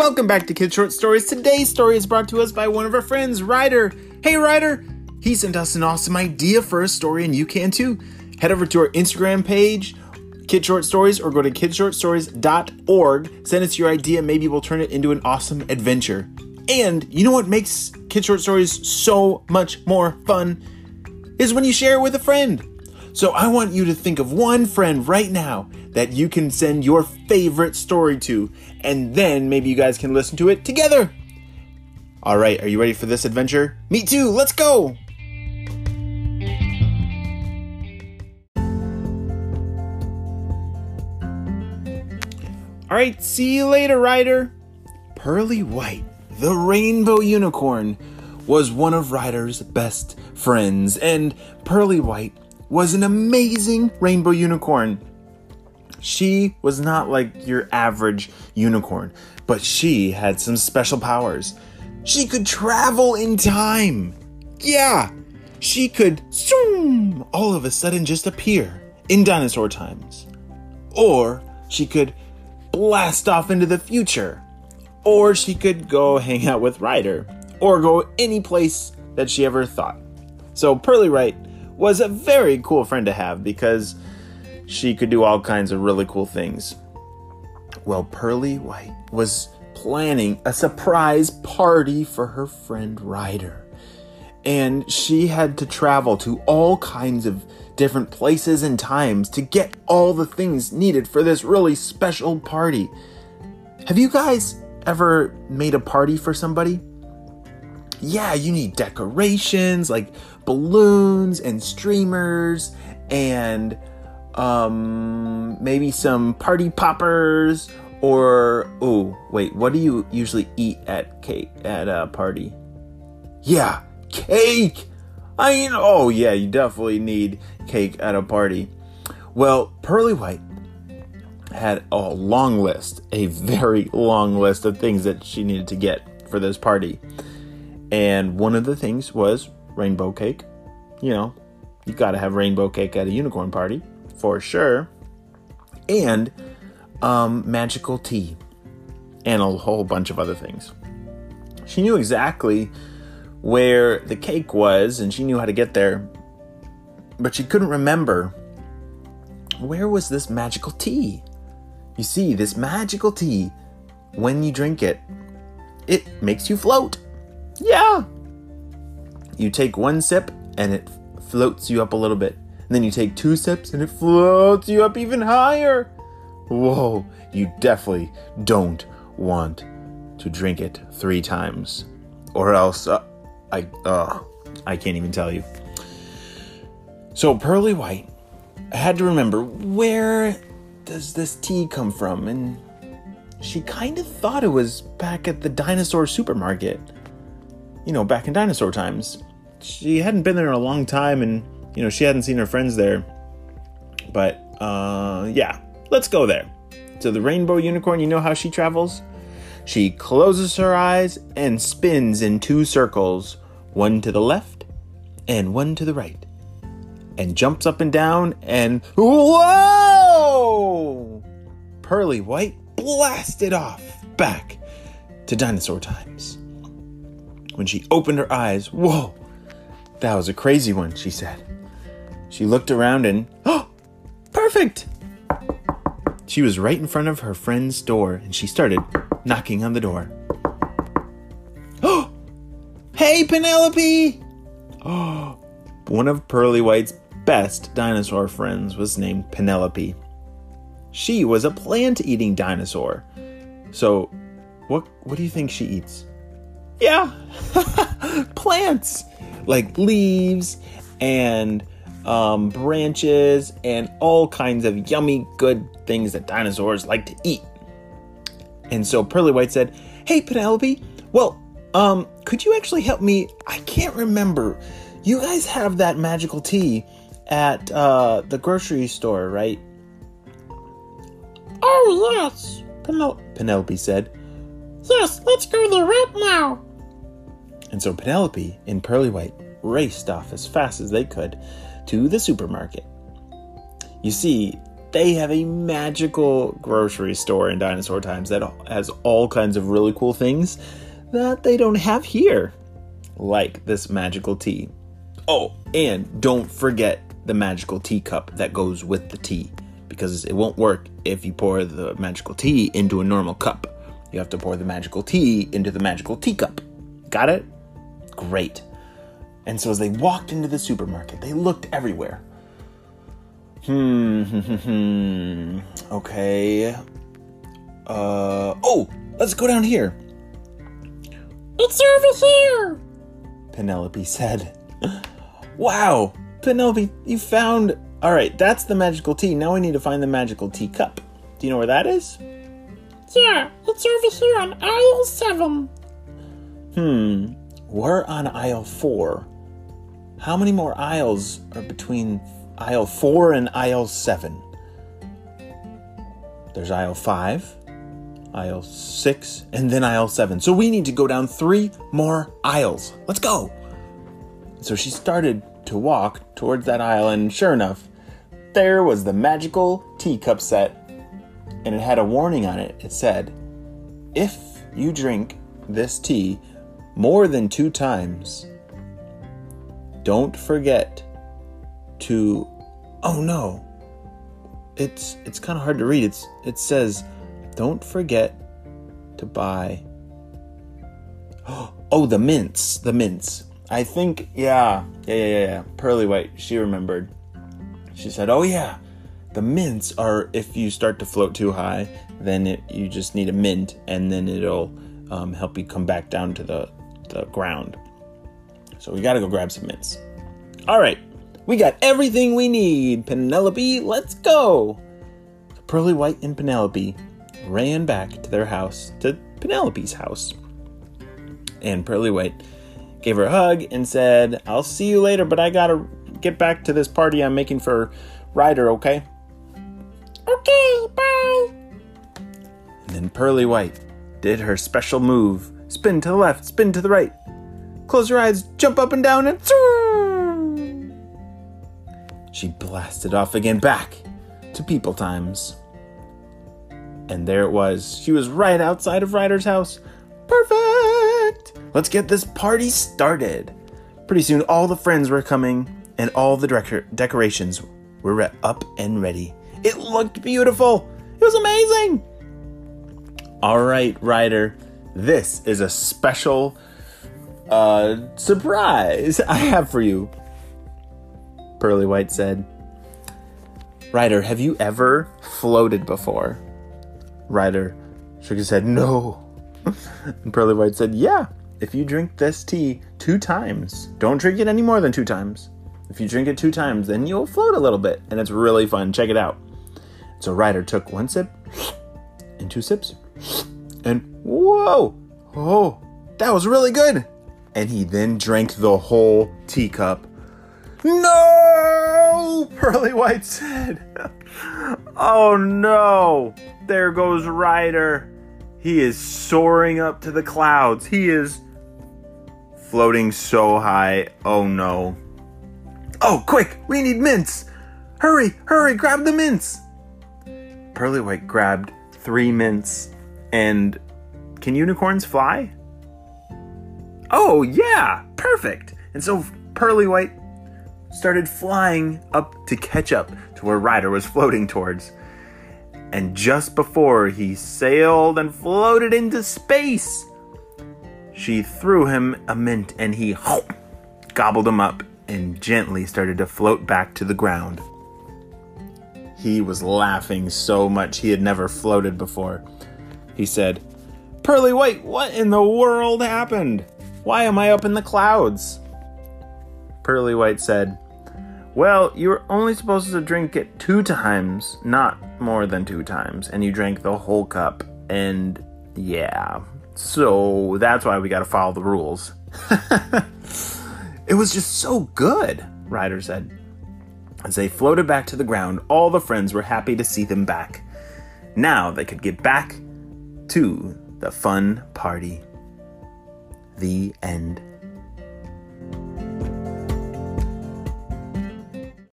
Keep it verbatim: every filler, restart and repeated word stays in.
Welcome back to Kid Short Stories. Today's story is brought to us by one of our friends, Ryder. Hey, Ryder! He sent us an awesome idea for a story, and you can too. Head over to our Instagram page, Kid Short Stories, or go to kid short stories dot org. Send us your idea. Maybe we'll turn it into an awesome adventure. And you know what makes Kid Short Stories so much more fun? Is when you share it with a friend. So I want you to think of one friend right now that you can send your favorite story to, and then maybe you guys can listen to it together. All right, are you ready for this adventure? Me too, let's go! All right, see you later, Ryder. Pearly White, the rainbow unicorn, was one of Ryder's best friends, and Pearly White was an amazing rainbow unicorn. She was not like your average unicorn, but she had some special powers. She could travel in time. Yeah, she could zoom, all of a sudden just appear in dinosaur times. Or she could blast off into the future. Or she could go hang out with Ryder, or go any place that she ever thought. So Pearly White was a very cool friend to have because she could do all kinds of really cool things. Well, Pearly White was planning a surprise party for her friend Ryder. And she had to travel to all kinds of different places and times to get all the things needed for this really special party. Have you guys ever made a party for somebody? Yeah, you need decorations like balloons and streamers and um, maybe some party poppers or, oh, wait, what do you usually eat at cake at a party? Yeah, cake! I mean, oh yeah, you definitely need cake at a party. Well, Pearly White had a long list, a very long list of things that she needed to get for this party. And one of the things was rainbow cake. You know, you gotta have rainbow cake at a unicorn party, for sure. And um, magical tea. And a whole bunch of other things. She knew exactly where the cake was, and she knew how to get there. But she couldn't remember, where was this magical tea? You see, this magical tea, when you drink it, it makes you float. Yeah. You take one sip and it floats you up a little bit. And then you take two sips and it floats you up even higher. Whoa, you definitely don't want to drink it three times. Or else, uh, I, uh, I can't even tell you. So Pearly White had to remember, where does this tea come from? And she kind of thought it was back at the dinosaur supermarket. You know, back in dinosaur times. She hadn't been there in a long time, and, you know, she hadn't seen her friends there. But, uh, yeah, let's go there. So the rainbow unicorn, you know how she travels? She closes her eyes and spins in two circles, one to the left and one to the right, and jumps up and down, and whoa! Pearly White blasted off back to dinosaur times. When she opened her eyes, whoa, that was a crazy one, she said. She looked around and, oh, perfect! She was right in front of her friend's door, and she started knocking on the door. Oh, hey, Penelope! Oh, one of Pearly White's best dinosaur friends was named Penelope. She was a plant-eating dinosaur. So, what what do you think she eats? Yeah, plants, like leaves and um, branches and all kinds of yummy, good things that dinosaurs like to eat. And so Pearly White said, hey, Penelope, well, um, could you actually help me? I can't remember. You guys have that magical tea at uh, the grocery store, right? Oh, yes, Penel- Penelope said. Yes, let's go there right now. And so Penelope and Pearly White raced off as fast as they could to the supermarket. You see, they have a magical grocery store in Dinosaur Times that has all kinds of really cool things that they don't have here, like this magical tea. Oh, and don't forget the magical teacup that goes with the tea, because it won't work if you pour the magical tea into a normal cup. You have to pour the magical tea into the magical teacup. Got it? Great. And so as they walked into the supermarket, they looked everywhere. Hmm, hmm, hmm, hmm. Okay. Uh, oh, let's go down here. It's over here. Penelope said. Wow, Penelope, you found... All right, that's the magical tea. Now we need to find the magical teacup. Do you know where that is? Yeah, it's over here on aisle seven. Hmm, we're on aisle four. How many more aisles are between aisle four and aisle seven? There's aisle five, aisle six, and then aisle seven. So we need to go down three more aisles. Let's go. So she started to walk towards that aisle, and sure enough, there was the magical teacup set, and it had a warning on it. It said, if you drink this tea more than two times, don't forget to, oh no, it's it's kind of hard to read. It's it says, don't forget to buy, oh, the mints, the mints. I think, yeah, yeah, yeah, yeah, yeah. Pearly White, she remembered. She said, oh yeah, the mints are, if you start to float too high, then it, you just need a mint, and then it'll um, help you come back down to the, the ground. So we gotta go grab some mints. All right, we got everything we need. Penelope, let's go. So Pearly White and Penelope ran back to their house, to Penelope's house. And Pearly White gave her a hug and said, I'll see you later, but I gotta get back to this party I'm making for Ryder, okay? Okay, bye. And then Pearly White did her special move. Spin to the left, spin to the right. Close your eyes, jump up and down, and she blasted off again back to People Times. And there it was. She was right outside of Ryder's house. Perfect! Let's get this party started. Pretty soon, all the friends were coming, and all the decor- decorations were re- up and ready. It looked beautiful. It was amazing. All right, Ryder, this is a special uh, surprise I have for you. Pearly White said, Ryder, have you ever floated before? Ryder shook his head, no. And Pearly White said, yeah, if you drink this tea two times, don't drink it any more than two times. If you drink it two times, then you'll float a little bit, and it's really fun. Check it out. So Ryder took one sip, and two sips, and whoa, oh, that was really good. And he then drank the whole teacup. No, Pearly White said. Oh no, there goes Ryder. He is soaring up to the clouds. He is floating so high. Oh no. Oh, quick, we need mints. Hurry, hurry, grab the mints. Pearly White grabbed three mints. And can unicorns fly? Oh, yeah, perfect. And so Pearly White started flying up to catch up to where Ryder was floating towards. And just before he sailed and floated into space, she threw him a mint, and he whoop, gobbled him up and gently started to float back to the ground. He was laughing so much he had never floated before. He said, Pearly White, what in the world happened? Why am I up in the clouds? Pearly White said, well, you were only supposed to drink it two times, not more than two times, and you drank the whole cup, and yeah, so that's why we gotta follow the rules. It was just so good, Ryder said. As they floated back to the ground, all the friends were happy to see them back. Now they could get back to the fun party. The end.